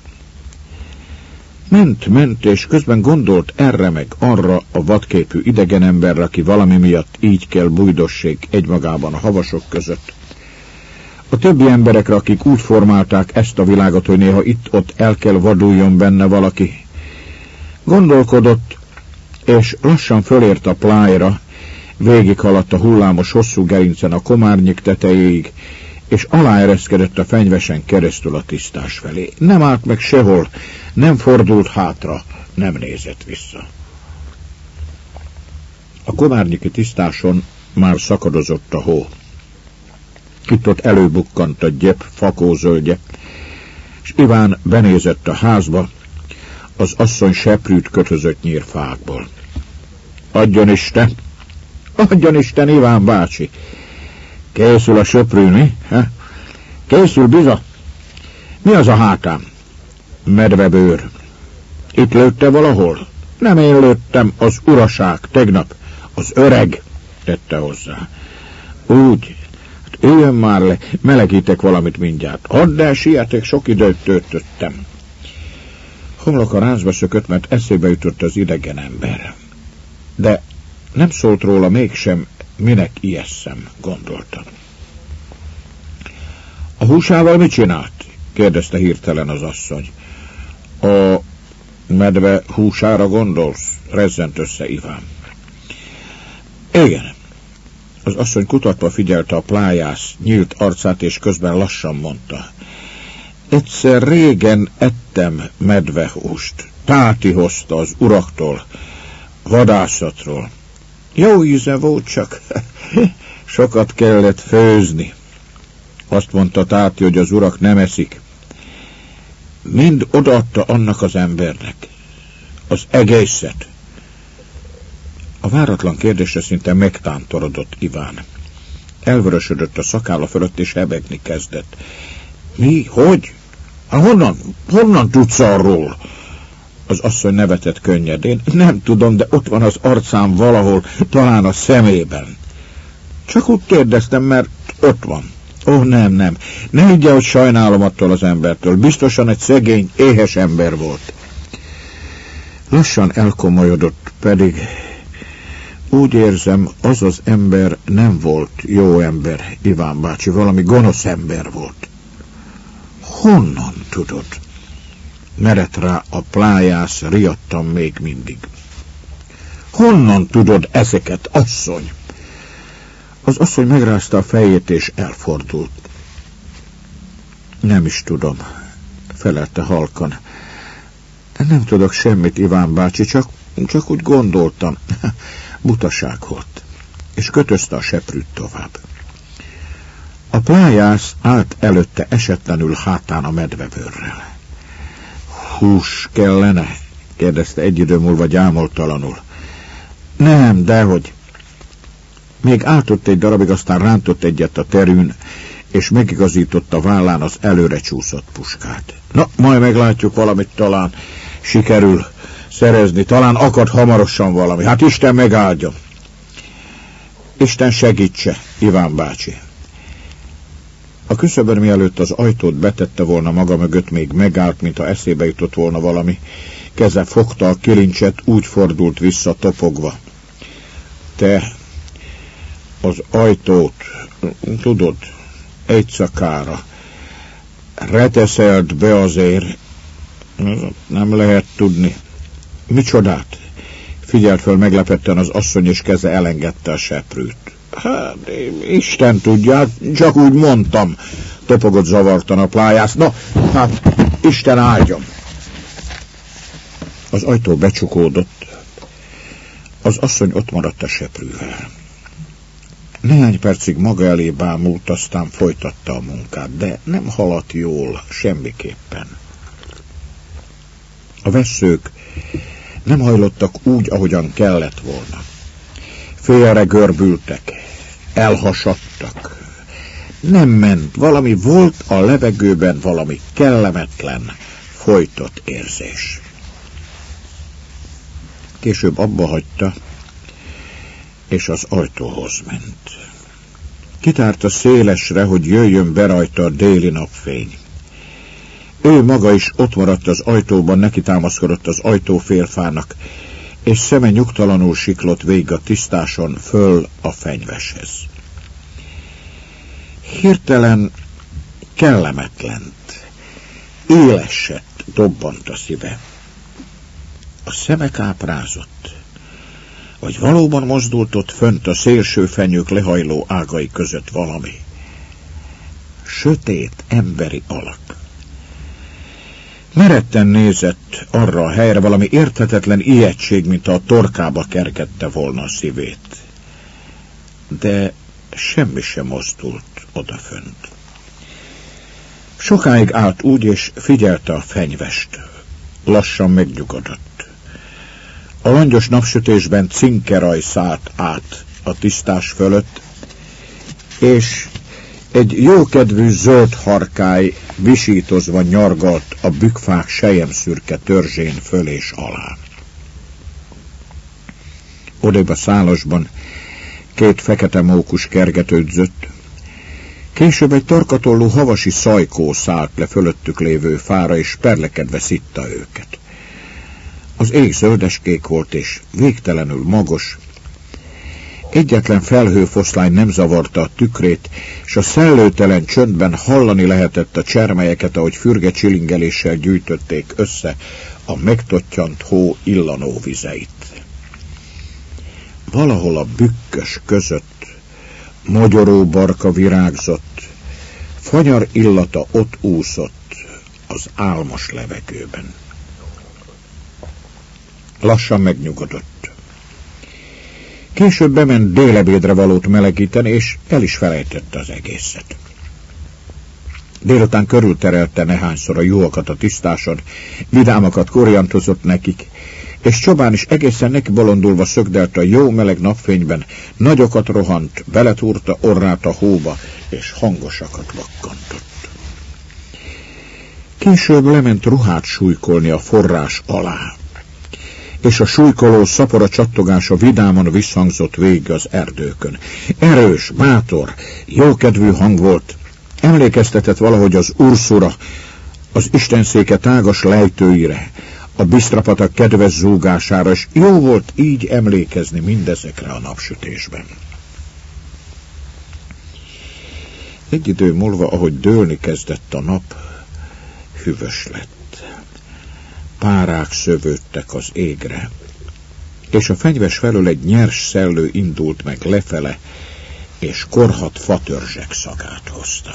Ment, ment, és közben gondolt erre meg arra a vadképű idegenemberre, aki valami miatt így kell bújdossék egymagában a havasok között. A többi emberekre, akik úgy formálták ezt a világot, hogy néha itt-ott el kell vaduljon benne valaki. Gondolkodott, és lassan fölért a plájra, végighaladt a hullámos hosszú gerincen a Komárnyik tetejéig, és aláereszkedett a fenyvesen keresztül a tisztás felé. Nem állt meg sehol, nem fordult hátra, nem nézett vissza. A komárnyiki tisztáson már szakadozott a hó. Itt-ott előbukkant a gyep, fakózöldje, és Iván benézett a házba, az asszony seprűt kötözött nyírfákból. Adjon Isten! Adjon Isten, Iván bácsi! Készül a söprű, mi? He? Készül, biza? Mi az a hátám? Medvebőr. Itt lőtte valahol? Nem én lőttem, az uraság, tegnap. Az öreg, tette hozzá. Úgy, hát üljön már le, melegítek valamit mindjárt. Add el, sietek, sok időt töltöttem. Homloka rázba szökött, mert eszébe jutott az idegen ember. De nem szólt róla mégsem, minek ijesszem, gondolta. A húsával mit csinált? Kérdezte hirtelen az asszony. A medve húsára gondolsz? Rezzent össze Iván. Igen. Az asszony kutatva figyelte a plájász nyílt arcát, és közben lassan mondta. Egyszer régen ettem medvehúst. Táti hozta az uraktól, vadászatról. Jó íze volt, csak sokat kellett főzni. Azt mondta Táti, hogy az urak nem eszik. Mind odaadta annak az embernek. Az egészet. A váratlan kérdésre szinte megtántorodott Iván. Elvörösödött a szakálla fölött, és hebegni kezdett. Mi? Hogy? Há, honnan? Honnan tudsz arról? Az asszony nevetett könnyedén. Nem tudom, de ott van az arcám valahol, talán a szemében. Csak úgy kérdeztem, mert ott van. Ó, oh, nem, nem. Ne higgye, hogy sajnálom attól az embertől. Biztosan egy szegény, éhes ember volt. Lassan elkomolyodott, pedig úgy érzem, az az ember nem volt jó ember, Iván bácsi, valami gonosz ember volt. Honnan tudod? Merett rá a plájász, riadtam még mindig. Honnan tudod ezeket, asszony? Az asszony megrázta a fejét, és elfordult. Nem is tudom, felelte halkan. Nem tudok semmit, Iván bácsi, csak, csak úgy gondoltam. Butaság volt, és kötözte a seprűt tovább. A plájász állt előtte esetlenül hátán a medvebőrrel. Hús kellene? Kérdezte egy idő múlva gyámoltalanul. Nem, dehogy. Még áltott egy darabig, aztán rántott egyet a terűn, és megigazította vállán az előre csúszott puskát. Na, majd meglátjuk, valamit talán sikerül szerezni, talán akad hamarosan valami. Hát Isten megáldja. Isten segítse, Iván bácsi. A küszöbön, mielőtt az ajtót betette volna maga mögött, még megállt, mintha eszébe jutott volna valami. Keze fogta a kilincset, úgy fordult vissza topogva. Te az ajtót, tudod, egy szakára reteszelt be azért, nem lehet tudni. Micsodát? Figyelt föl meglepetten az asszony, és keze elengedte a seprűt. Hát, Isten tudja, csak úgy mondtam, topogott zavartan a plájász. Na, hát, Isten áldjon! Az ajtó becsukódott. Az asszony ott maradt a seprűvel. Néhány percig maga elé bámult, aztán folytatta a munkát, de nem haladt jól, semmiképpen. A vesszők nem hajlottak úgy, ahogyan kellett volna. Félre görbültek, elhasadtak. Nem ment, valami volt a levegőben, valami kellemetlen, folytott érzés. Később abba hagyta, és az ajtóhoz ment. Kitárta szélesre, hogy jöjjön be rajta a déli napfény. Ő maga is ott maradt az ajtóban, neki támaszkodott az ajtófélfának, és szeme nyugtalanul siklott végig a tisztáson föl a fenyveshez. Hirtelen kellemetlent, élesett dobbant a szíve. A szeme káprázott, vagy valóban mozdult ott fönt a szélső fenyők lehajló ágai között valami. Sötét emberi alak. Meretten nézett arra a helyre, valami érthetetlen ijegység, mint a torkába kergette volna a szívét. De semmi sem mozdult odafönt. Sokáig állt úgy, és figyelte a fenyvest. Lassan megnyugodott. A langyos napsütésben cinkeraj szállt át a tisztás fölött, és egy jókedvű zöld harkály visítozva nyargalt a bükkfák selyemszürke törzsén föl és alá. Odébb a szálasban két fekete mókus kergetődzött, később egy tarkatollú havasi szajkó szállt le fölöttük lévő fára, és perlekedve szitta őket. Az ég zöldeskék volt, és végtelenül magos. Egyetlen felhőfoszlány nem zavarta a tükrét, és a szellőtelen csöndben hallani lehetett a csermelyeket, ahogy fürge csilingeléssel gyűjtötték össze a megtottyant hó illanó vizeit. valahol a bükkös között mogyoró barka virágzott, fanyar illata ott úszott az álmos levegőben. Lassan megnyugodott. Később bement délebédre valót melegíteni, és el is felejtette az egészet. Délután körülterelte nehányszor a juhokat a tisztáson, vidámakat koriantozott nekik, és Csobán is egészen neki bolondulva szögdelt a jó meleg napfényben, nagyokat rohant, beletúrta orrát a hóba, és hangosakat vakkantott. Később lement ruhát súlykolni a forrás alá, és a súlykoló szapora csattogása vidáman visszhangzott végig az erdőkön. Erős, bátor, jókedvű hang volt, emlékeztetett valahogy az Ursura, az istenszéke tágas lejtőire, a Bisztrapatak kedves zúgására, és jó volt így emlékezni mindezekre a napsütésben. Egy idő múlva, ahogy dőlni kezdett a nap, hűvös lett. Párák szövődtek az égre, és a fenyves felől egy nyers szellő indult meg lefele, és korhadt fatörzsek szagát hozta.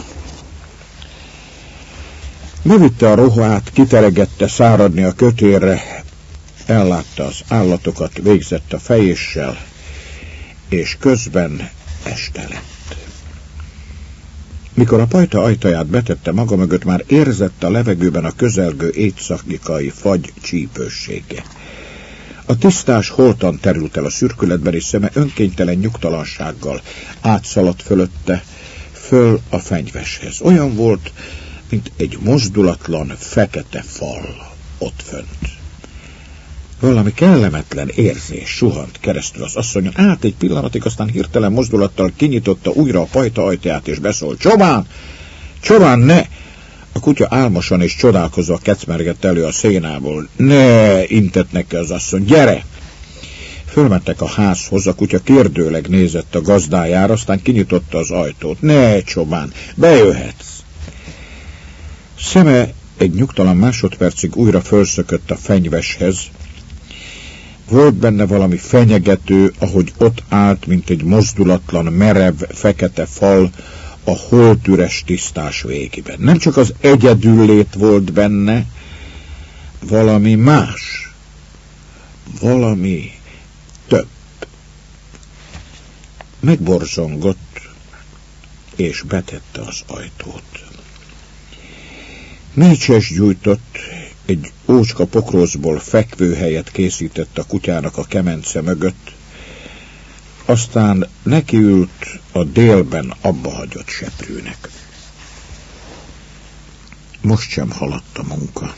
Bevitte a rohát, kiteregette száradni a kötérre, ellátta az állatokat, végzett a fejéssel, és közben este lett. Mikor a pajta ajtaját betette maga mögött, már érzett a levegőben a közelgő éjszakai fagy csípőssége. A tisztás holtan terült el a szürkületben, és szeme önkénytelen nyugtalansággal átszaladt fölötte, föl a fenyveshez. Olyan volt, mint egy mozdulatlan, fekete fal ott fönt. Valami kellemetlen érzés suhant keresztül az asszonyon. Át egy pillanatig, aztán hirtelen mozdulattal kinyitotta újra a pajta ajtaját, és beszólt. Csobán! Csobán, ne! A kutya álmosan és csodálkozva kecmergett elő a szénából. Ne! Intett neki az asszony. Gyere! Fölmentek a házhoz, a kutya kérdőleg nézett a gazdájára, aztán kinyitotta az ajtót. Ne, Csobán! Bejöhetsz! Szeme egy nyugtalan másodpercig újra fölszökött a fenyveshez. Volt benne valami fenyegető, ahogy ott állt, mint egy mozdulatlan, merev, fekete fal a holtüres tisztás végében. Nem csak az egyedüllét volt benne, valami más, valami több. Megborzongott, és betette az ajtót. Mécses gyújtott, egy ócska pokrózból fekvőhelyet készített a kutyának a kemence mögött, aztán nekiült a délben abbahagyott seprűnek. Most sem haladt a munka.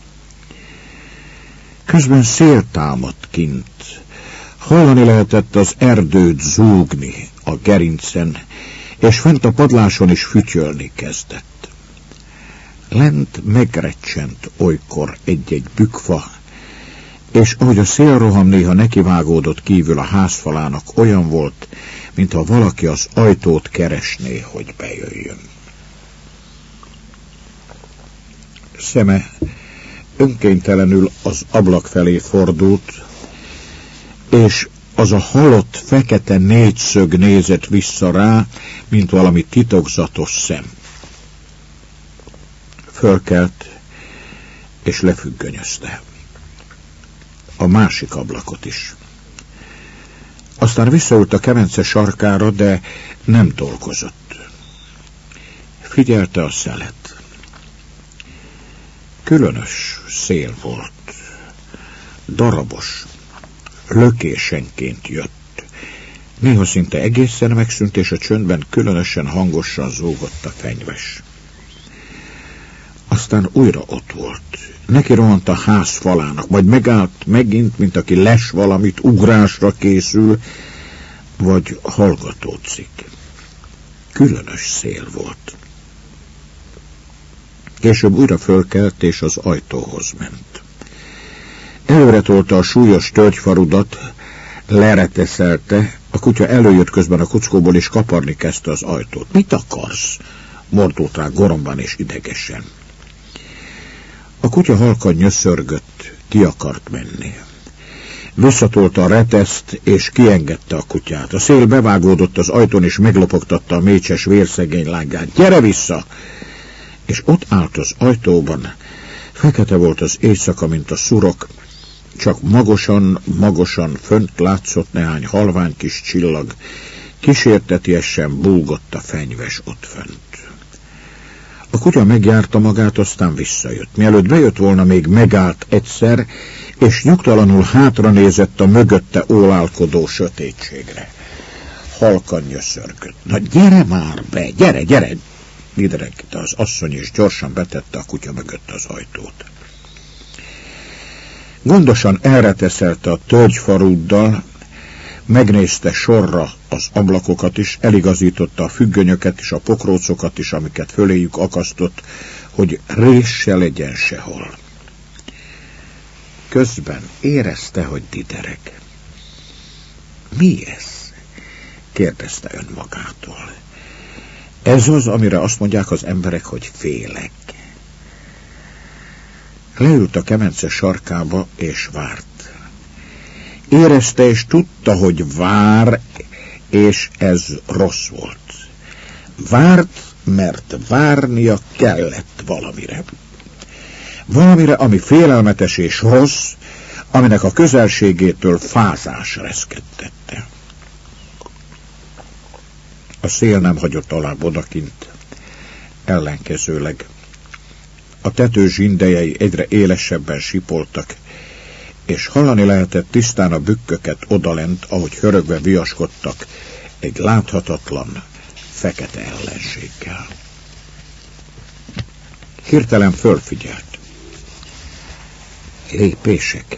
Közben szél támadt kint. Hallani lehetett az erdőt zúgni a gerincen, és fent a padláson is fütyölni kezdett. Lent megrecsent olykor egy-egy bükkfa, és ahogy a szélroham néha nekivágódott kívül a házfalának, olyan volt, mintha valaki az ajtót keresné, hogy bejöjjön. Szeme önkénytelenül az ablak felé fordult, és az a halott fekete négyszög nézett vissza rá, mint valami titokzatos szem. Fölkelt, és lefüggönyözte. A másik ablakot is. Aztán visszaült a kemence sarkára, de nem dolgozott. Figyelte a szelet. Különös szél volt. Darabos, lökésenként jött. Néha szinte egészen megszűnt, és a csöndben különösen hangosan zúgott a fenyves. Aztán újra ott volt. Neki rohant a ház falának, majd megállt megint, mint aki les valamit, ugrásra készül, vagy hallgatózik. Különös szél volt. Később újra fölkelt, és az ajtóhoz ment. Előre tolta a súlyos tölgyfarudat, lereteszelte, a kutya előjött közben a kuckóból, és kaparni kezdte az ajtót. Mit akarsz? Mordult rá goromban és idegesen. A kutya halkan nyöszörgött, ki akart menni. Visszatolta a reteszt, és kiengedte a kutyát. A szél bevágódott az ajtón, és meglopogtatta a mécses vérszegény lángát. Gyere vissza! És ott állt az ajtóban. Fekete volt az éjszaka, mint a szurok, csak magosan, magosan fönt látszott néhány halvány kis csillag, kísértetiesen búgott a fenyves ott fönt. A kutya megjárta magát, aztán visszajött. Mielőtt bejött volna, még megállt egyszer, és nyugtalanul hátra nézett a mögötte ólálkodó sötétségre. Halkan nyöszörgött. Na gyere már be, gyere, gyere! Dideregte az asszony, és gyorsan betette a kutya mögött az ajtót. Gondosan elreteszelte a tölgyfarúddal, megnézte sorra az ablakokat is, eligazította a függönyöket és a pokrócokat is, amiket föléjük akasztott, hogy rés se legyen sehol. Közben érezte, hogy didereg. Mi ez? Kérdezte önmagától. Ez az, amire azt mondják az emberek, hogy félek. Leült a kemence sarkába, és várt. Érezte és tudta, hogy vár, és ez rossz volt. Várt, mert várnia kellett valamire. Valamire, ami félelmetes és rossz, aminek a közelségétől fázás reszkedtette. A szél nem hagyott alább odakint, ellenkezőleg. A tető zsindelyei egyre élesebben sipoltak, és hallani lehetett tisztán a bükköket odalent, ahogy hörögve viaskodtak egy láthatatlan, fekete ellenséggel. Hirtelen fölfigyelt. Lépések.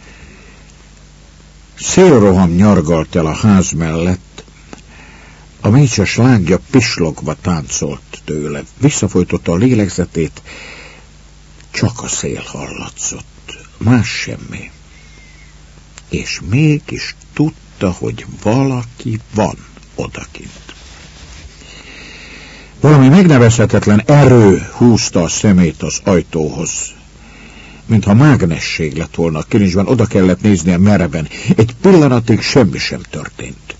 Szélroham nyargalt el a ház mellett, a mécses lángja pislogva táncolt tőle, visszafolytotta a lélegzetét, csak a szél hallatszott, más semmi. És mégis tudta, hogy valaki van odakint. Valami megnevezhetetlen erő húzta a szemét az ajtóhoz, mintha mágnesség lett volna a kilincsben, oda kellett néznie mereven. Egy pillanatig semmi sem történt.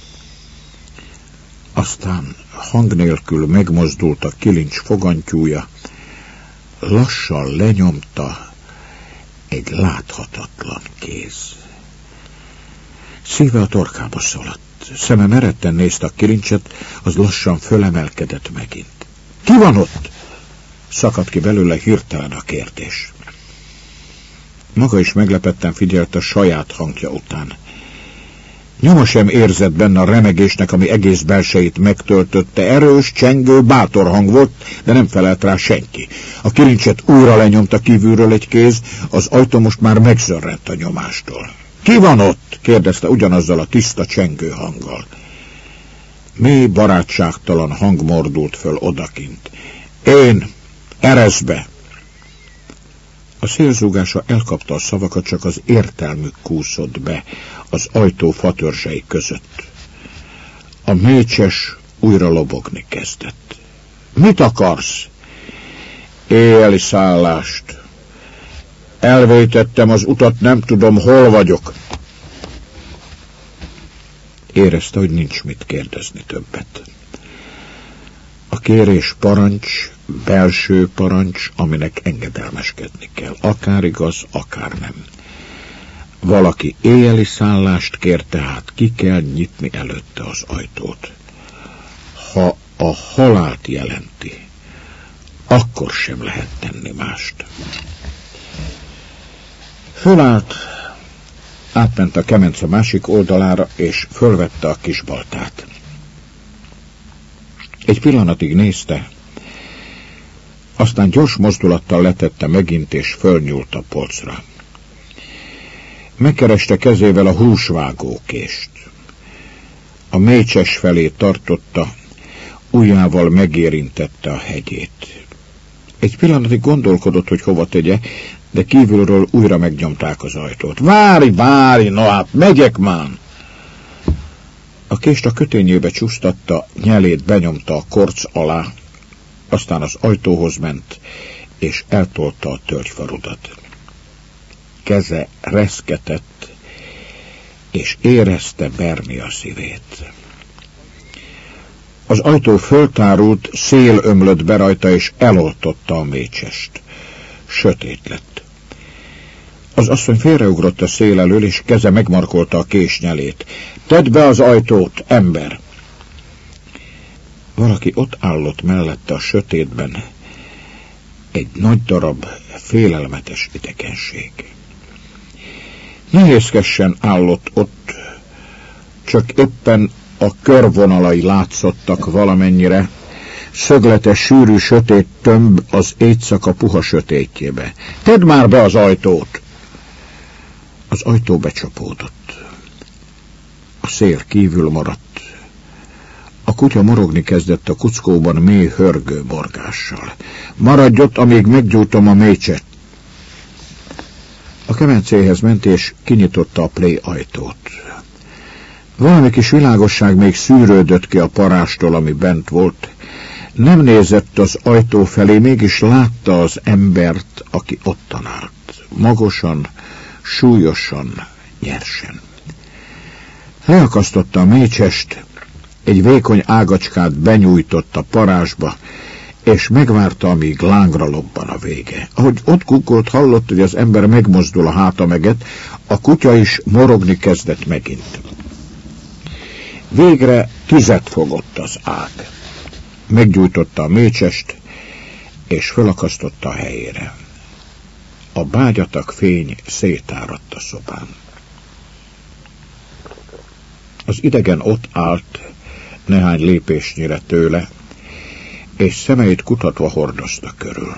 Aztán hang nélkül megmozdult a kilincs fogantyúja, lassan lenyomta egy láthatatlan kéz. Szíve a torkába szaladt. Szeme meretten nézte a kilincset, az lassan fölemelkedett megint. Ki van ott? Szakadt ki belőle hirtelen a kérdés. Maga is meglepetten figyelte a saját hangja után. Nyoma sem érzett benne a remegésnek, ami egész belsejét megtöltötte. Erős, csengő, bátor hang volt, de nem felelt rá senki. A kilincset újra lenyomta kívülről egy kéz, az ajtó most már megzörrent a nyomástól. Ki van ott? Kérdezte ugyanazzal a tiszta, csengő hanggal. Mély, barátságtalan hang mordult föl odakint. Én! Erezd be! A szélzúgása elkapta a szavakat, csak az értelmük kúszott be az ajtó fatörzsei között. A mécses újra lobogni kezdett. Mit akarsz? Éjjeli szállást. Elvétettem az utat, nem tudom, hol vagyok. Érezte, hogy nincs mit kérdezni többet. A kérés parancs, belső parancs, aminek engedelmeskedni kell. Akár igaz, akár nem. Valaki éjjeli szállást kér, tehát ki kell nyitni előtte az ajtót. Ha a halált jelenti, akkor sem lehet tenni mást. Fölállt, átment a kemence másik oldalára, és fölvette a kisbaltát. Egy pillanatig nézte, aztán gyors mozdulattal letette megint, és fölnyúlt a polcra. Megkereste kezével a húsvágókést. A mécses felé tartotta, ujjával megérintette a hegyét. Egy pillanatig gondolkodott, hogy hova tegye, de kívülről újra megnyomták az ajtót. Várj, várj, no hát, megyek már! A kést a kötényébe csúsztatta, nyelét benyomta a korc alá, aztán az ajtóhoz ment, és eltolta a tölgyfarudat. Keze reszketett, és érezte verni a szívét. Az ajtó föltárult, szél ömlött be rajta, és eloltotta a mécsest. Sötét lett. Az asszony félreugrott a szél elől, és keze megmarkolta a késnyelét. Tedd be az ajtót, ember! Valaki ott állott mellette a sötétben. Egy nagy darab, félelmetes idegenség. Nehézkesen állott ott, csak éppen a körvonalai látszottak valamennyire, szögletes, sűrű, sötét tömb az éjszaka puha sötétjébe. Tedd már be az ajtót! Az ajtó becsapódott. A szél kívül maradt. A kutya morogni kezdett a kuckóban mély hörgő morgással. Maradj ott, amíg meggyújtom a mécset. A kemencéhez ment, és kinyitotta a plé ajtót. Valami kis világosság még szűrődött ki a parástól, ami bent volt. Nem nézett az ajtó felé, mégis látta az embert, aki ottan állt. Magosan, súlyosan, nyersen. Leakasztotta a mécsest, egy vékony ágacskát benyújtott a parázsba, és megvárta, amíg lángra lobban a vége. Ahogy ott kukkolt, hallott, hogy az ember megmozdul a háta meget, a kutya is morogni kezdett megint. Végre tüzet fogott az ág. Meggyújtotta a mécsest, és fölakasztotta a helyére. A bágyatak fény szétáradt a szobán. Az idegen ott állt, néhány lépésnyire tőle, és szemeit kutatva hordozta körül.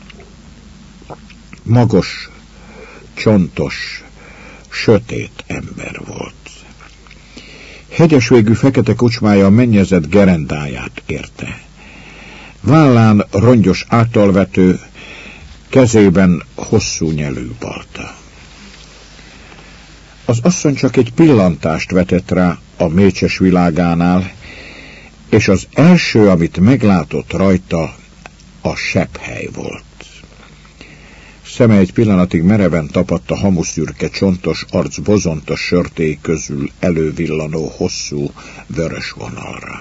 Magos, csontos, sötét ember volt. Hegyes végű fekete kocsmája a mennyezet gerendáját érte. Vállán rongyos általvető, kezében hosszú nyelű balta. Az asszony csak egy pillantást vetett rá a mécses világánál, és az első, amit meglátott rajta, a sepphely volt. Szeme egy pillanatig mereven tapadt a hamuszürke csontos arc bozontos sörtély közül elővillanó hosszú vörös vonalra.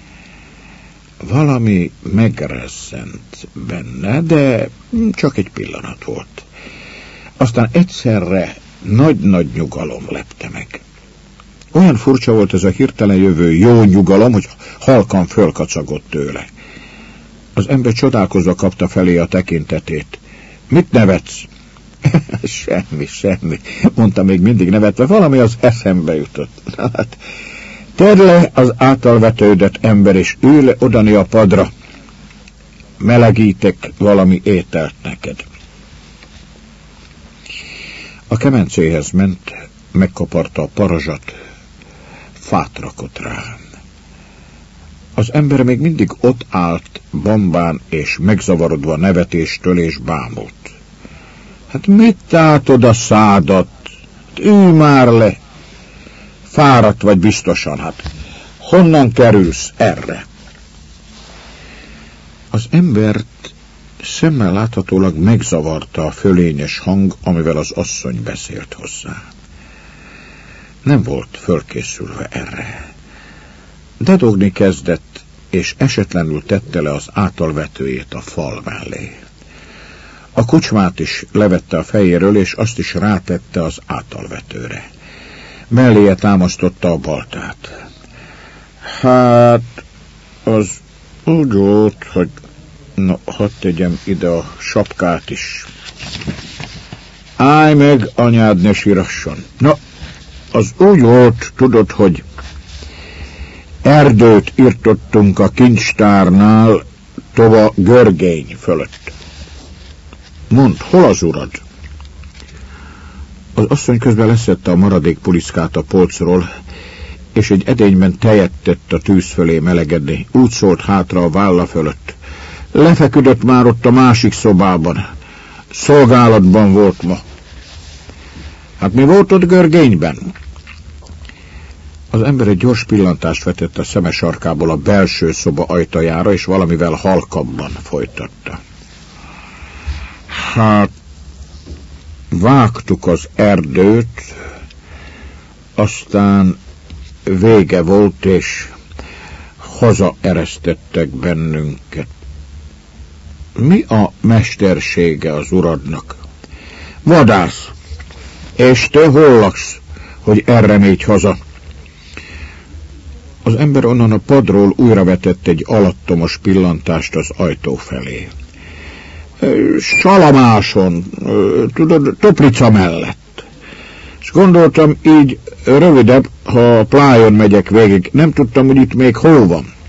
Valami megrezzent benne, de csak egy pillanat volt. Aztán egyszerre nagy-nagy nyugalom lepte meg. Olyan furcsa volt ez a hirtelen jövő jó nyugalom, hogy halkan fölkacagott tőle. Az ember csodálkozva kapta felé a tekintetét. Mit nevetsz? semmi, semmi, mondta még mindig nevetve, valami az eszembe jutott. Hát, tedd le az általvetődött ember, és ülj le odani a padra. Melegítek valami ételt neked. A kemencéhez ment, megkaparta a parazsat, fát rakott rá. Az ember még mindig ott állt, bambán és megzavarodva nevetéstől, és bámult. Hát mit tátod a szádat? Ülj már le! Fáradt vagy biztosan, hát honnan kerülsz erre? Az embert szemmel láthatólag megzavarta a fölényes hang, amivel az asszony beszélt hozzá. Nem volt fölkészülve erre. Dadogni kezdett, és esetlenül tette le az átalvetőjét a fal mellé. A kocsmát is levette a fejéről, és azt is rátette az átalvetőre. Melléje támasztotta a baltát. Hát, az úgy volt, hogy... Na, hadd tegyem ide a sapkát is. Állj meg, anyád, ne sírasson. Na, az úgy volt, tudod, hogy erdőt irtottunk a kincstárnál, tova Görgény fölött. Mondd, hol az urad? Az asszony közben leszedte a maradék puliszkát a polcról, és egy edényben tejet tett a tűz fölé melegedni. Úgy szólt hátra a válla fölött. Lefeküdött már ott a másik szobában. Szolgálatban volt ma. Hát mi volt ott Görgényben? Az ember egy gyors pillantást vetett a szeme sarkából a belső szoba ajtajára, és valamivel halkabban folytatta. Hát, vágtuk az erdőt, Aztán vége volt, és hazaeresztettek bennünket. Mi a mestersége az uradnak? Vadász. És te hol laksz, hogy erre mégy haza? Az ember onnan a padról újra vetett egy alattomos pillantást az ajtó felé. Salamáson, tudod, Toplica mellett. És gondoltam, így rövidebb, ha Plájon megyek végig. Nem tudtam, hogy itt még hol van.